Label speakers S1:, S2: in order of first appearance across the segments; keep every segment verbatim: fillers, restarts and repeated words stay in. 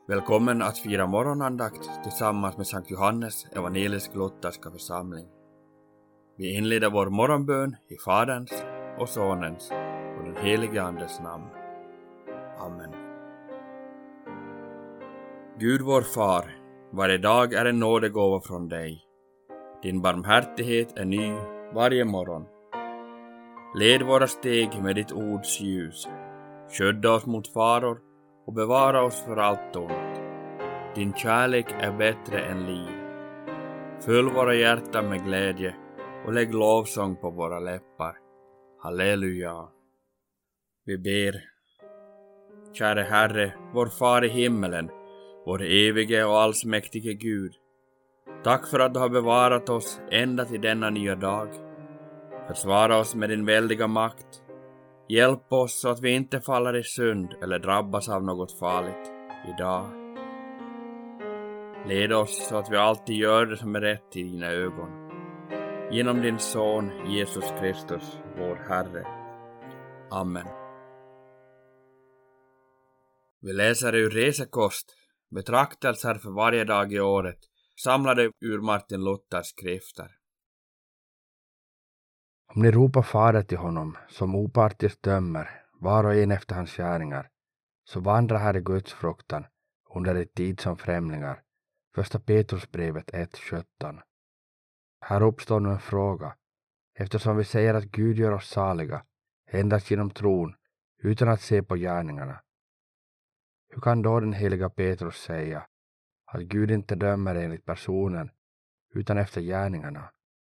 S1: Välkommen att fira morgonandakt tillsammans med Sankt Johannes evangelisk-lutherska församling. Vi inleder vår morgonbön i Faderns och Sonens och den helige Andes namn. Amen. Gud vår far, varje dag är en nådegåva från dig. Din barmhärtighet är ny varje morgon. Led våra steg med ditt ords ljus. Skydda oss mot faror och bevara oss för allt ont. Din kärlek är bättre än liv. Fyll våra hjärtan med glädje och lägg lovsång på våra läppar. Halleluja. Vi ber. Käre Herre, vår far i himmelen, vår evige och allsmäktige Gud. Tack för att du har bevarat oss ända till denna nya dag. Försvara oss med din väldiga makt. Hjälp oss så att vi inte faller i synd eller drabbas av något farligt idag. Led oss så att vi alltid gör det som är rätt i dina ögon. Genom din son Jesus Kristus, vår Herre. Amen. Vi läser ur Resekost, betraktelser för varje dag i året, samlade ur Martin Luthers skrifter.
S2: Om ni ropar fader till honom som opartiskt dömer var och en efter hans gärningar, så vandra här i Guds fruktan under er tid som främlingar. Första Petrusbrevet ett sjutton. Här uppstår nu en fråga, eftersom vi säger att Gud gör oss saliga endast genom tron utan att se på gärningarna. Hur kan då den heliga Petrus säga att Gud inte dömer enligt personen utan efter gärningarna?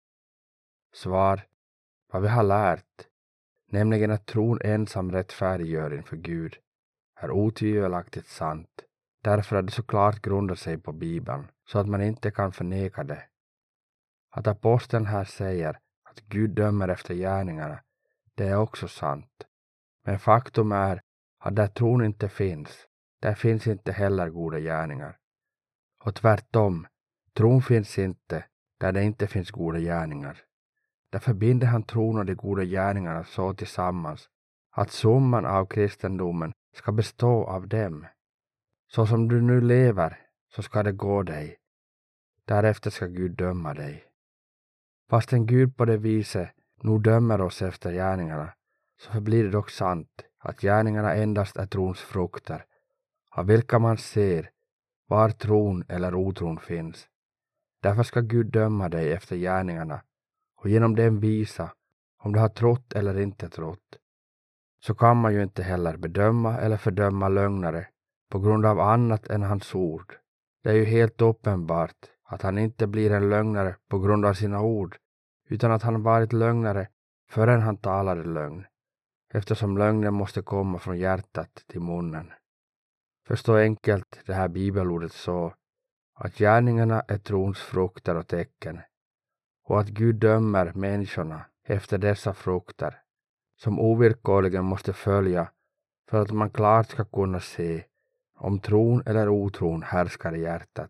S2: Svar: vad vi har lärt, nämligen att tron ensam rättfärdiggör inför Gud, är otvivelaktigt sant, därför att det såklart grundar sig på Bibeln, så att man inte kan förneka det. Att aposteln här säger att Gud dömer efter gärningarna, det är också sant. Men faktum är att där tron inte finns, där finns inte heller goda gärningar. Och tvärtom, tron finns inte där det inte finns goda gärningar. Därför binder han tron och de goda gärningarna så tillsammans att summan av kristendomen ska bestå av dem. Så som du nu lever, så ska det gå dig. Därefter ska Gud döma dig. Fastän Gud på det viset nu dömer oss efter gärningarna, så förblir det dock sant att gärningarna endast är trons frukter, av vilka man ser var tron eller otron finns. Därför ska Gud döma dig efter gärningarna och genom dem visa om du har trott eller inte trott. Så kan man ju inte heller bedöma eller fördöma lögnare på grund av annat än hans ord. Det är ju helt uppenbart att han inte blir en lögnare på grund av sina ord, utan att han varit lögnare förrän han talade lögn, eftersom lögnen måste komma från hjärtat till munnen. Förstå enkelt det här bibelordet så, att gärningarna är trons frukter och tecken, och att Gud dömer människorna efter dessa frukter, som ovillkorligen måste följa för att man klart ska kunna se om tron eller otron härskar i hjärtat.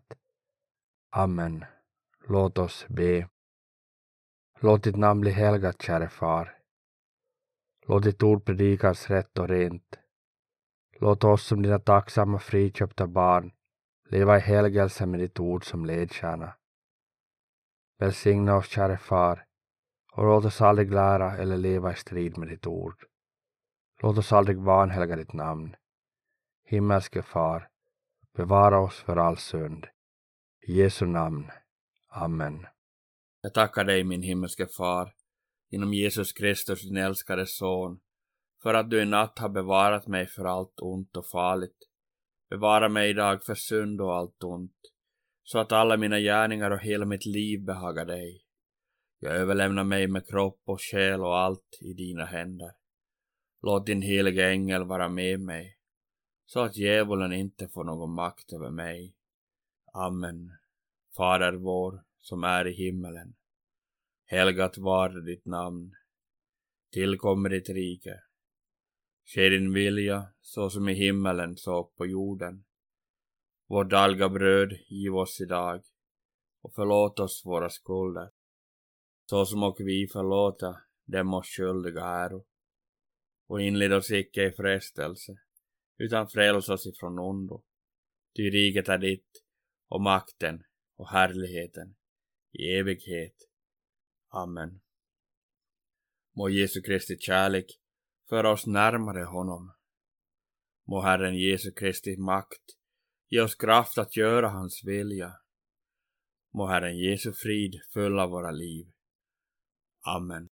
S2: Amen. Låt oss be. Låt ditt namn bli helgat, käre far. Låt ditt ord predikas rätt och rent. Låt oss som dina tacksamma friköpta barn leva i helgelse med ditt ord som ledstjärna. Välsigna oss, käre far, och låt oss aldrig lära eller leva i strid med ditt ord. Låt oss aldrig vanhelga ditt namn. Himmelske far, bevara oss för all synd. I Jesu namn. Amen.
S1: Jag tackar dig, min himmelske far, genom Jesus Kristus, din älskade son, för att du i natt har bevarat mig för allt ont och farligt. Bevara mig idag för synd och allt ont, så att alla mina gärningar och hela mitt liv behagar dig. Jag överlämnar mig med kropp och själ och allt i dina händer. Låt din heliga ängel vara med mig, så att djävulen inte får någon makt över mig. Amen. Fader vår, som är i himmelen. Helgat var ditt namn. Tillkommer ditt rike. Ske din vilja, så som i himmelen så på jorden. Vårt dagliga bröd giv oss idag, och förlåt oss våra skulder, så som och vi förlåta dem oss skyldiga äro. Och inled oss icke i frestelse, utan fräls oss ifrån ondo. Ty riket är ditt, och makten och härligheten i evighet. Amen. Må Jesu Kristi kärlek föra oss närmare honom. Må Herren Jesu Kristi makt ge oss kraft att göra hans vilja. Må Herren Jesu frid fylla våra liv. Amen.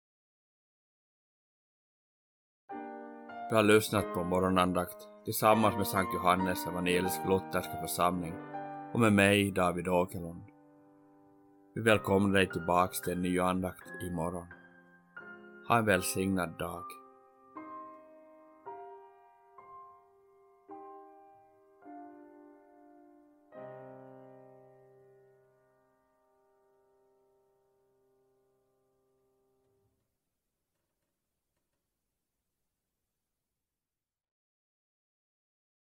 S1: Du har lyssnat på morgonandakt tillsammans med Sankt Johannes evangelisk lutherska församling och med mig, David Åkerlund. Vi välkomnar dig tillbaks till en ny andakt imorgon. Ha en välsignad dag.